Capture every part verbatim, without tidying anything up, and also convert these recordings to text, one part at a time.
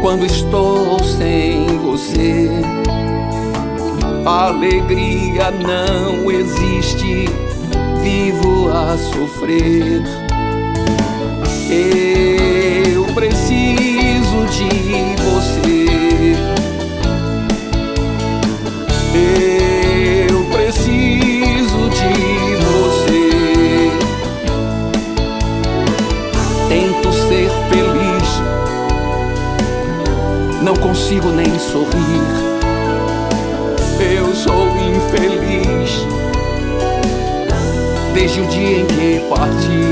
quando estou sem você. A alegria não existe, vivo a sofrer. Eu preciso de você. Eu preciso de você. Tento ser feliz, não consigo nem sorrir. Eu sou infeliz desde o dia em que parti.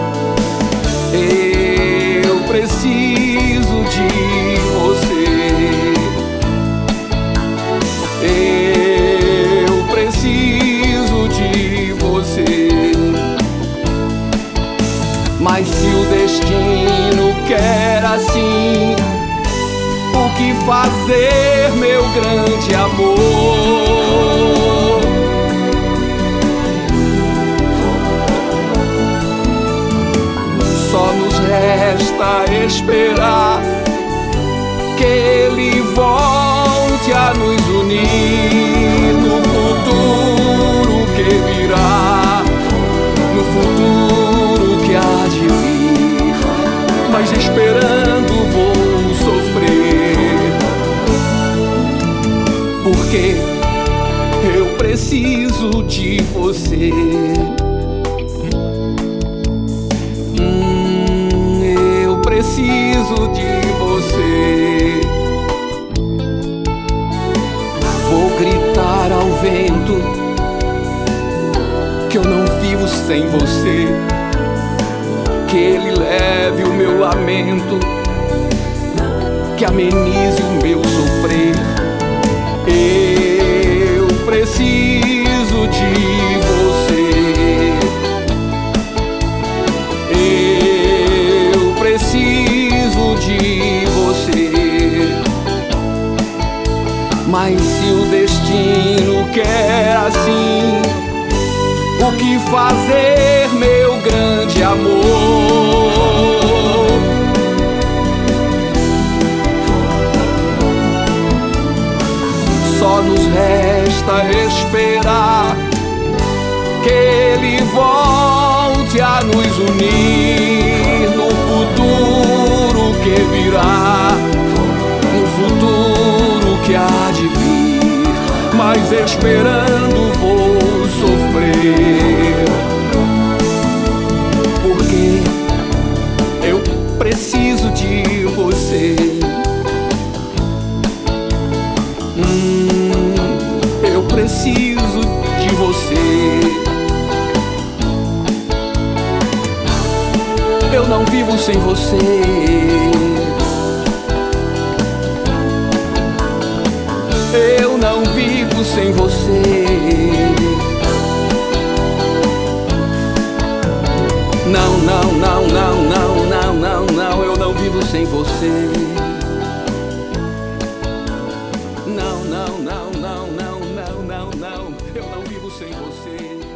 Eu preciso de você. Eu preciso de você. Mas se o destino quer assim, o que fazer, meu grande amor? Só nos resta esperar que ele volte a nos unir no futuro que virá, no futuro que há de vir. Mas esperando vou sofrer, porque eu preciso de você. Hum, eu preciso de você. Vou gritar ao vento que eu não vivo sem você, que ele leve o meu lamento, que amenize o meu sofrer. Eu preciso de você. Eu preciso de você. Mas se o destino quer assim, o que fazer, meu grande amor? Só nos resta esperar que ele volte a nos unir no futuro que virá, no futuro que há de vir. Mas esperando vou sofrer, porque eu preciso de você. Hum, eu preciso de você. Eu não vivo sem você. Eu não vivo sem você. Não, não, não, não, não, não, não, não, eu não vivo sem você. Não, não, não, não, não, não, não, não, eu não vivo sem você.